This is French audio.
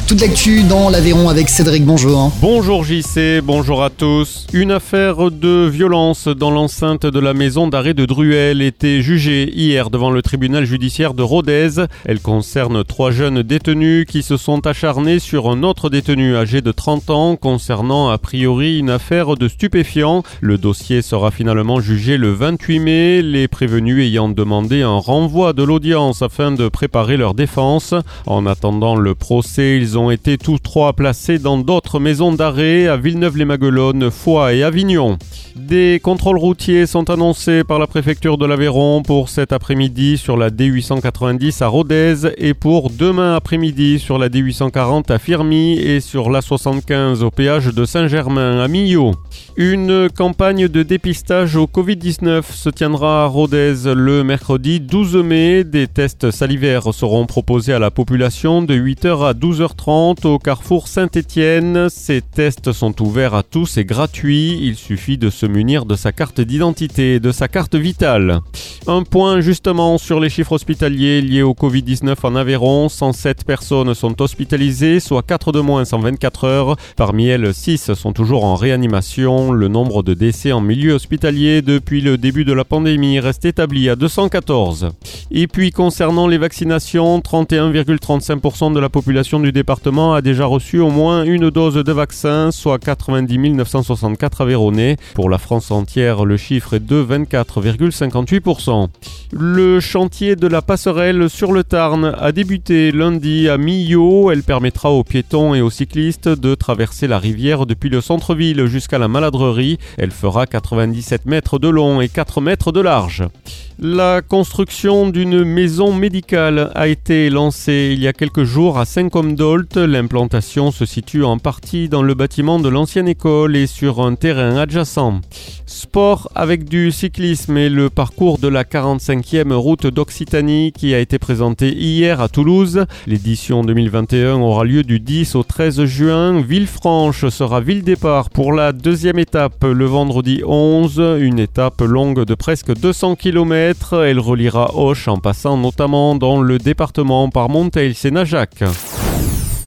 Toute l'actu dans l'Aveyron avec Cédric, bonjour. Bonjour JC, bonjour à tous. Une affaire de violence dans l'enceinte de la maison d'arrêt de Druel était jugée hier devant le tribunal judiciaire de Rodez. Elle concerne 3 jeunes détenus qui se sont acharnés sur un autre détenu âgé de 30 ans concernant a priori une affaire de stupéfiants. Le dossier sera finalement jugé le 28 mai, les prévenus ayant demandé un renvoi de l'audience afin de préparer leur défense. En attendant le procès, ils ont été tous 3 placés dans d'autres maisons d'arrêt à Villeneuve-les-Maguelones, Foix et Avignon. Des contrôles routiers sont annoncés par la préfecture de l'Aveyron pour cet après-midi sur la D890 à Rodez et pour demain après-midi sur la D840 à Firmy et sur l'A75 au péage de Saint-Germain à Millau. Une campagne de dépistage au Covid-19 se tiendra à Rodez le mercredi 12 mai. Des tests salivaires seront proposés à la population de 8h à 12h30 au carrefour Saint-Étienne. Ces tests sont ouverts à tous et gratuits. Il suffit de se munir de sa carte d'identité et de sa carte vitale. Un point justement sur les chiffres hospitaliers liés au Covid-19 en Aveyron. 107 personnes sont hospitalisées, soit 4 de moins en 24 heures. Parmi elles, 6 sont toujours en réanimation. Le nombre de décès en milieu hospitalier depuis le début de la pandémie reste établi à 214. Et puis concernant les vaccinations, 31,35% de la population du département a déjà reçu au moins une dose de vaccin, soit 90 964 Aveyronnais. Pour la France entière, le chiffre est de 24,58%. Le chantier de la passerelle sur le Tarn a débuté lundi à Millau. Elle permettra aux piétons et aux cyclistes de traverser la rivière depuis le centre-ville jusqu'à la Maladrerie. Elle fera 97 mètres de long et 4 mètres de large. La construction d'une maison médicale a été lancée il y a quelques jours à Saint-Côme-d'Olt. L'implantation se situe en partie dans le bâtiment de l'ancienne école et sur un terrain adjacent. Sport avec du cyclisme et le parcours de la 45e route d'Occitanie qui a été présenté hier à Toulouse. L'édition 2021 aura lieu du 10 au 13 juin. Villefranche sera ville-départ pour la 2e étape le vendredi 11. Une étape longue de presque 200 km. Elle reliera Auch en passant notamment dans le département par Monteils et Najac.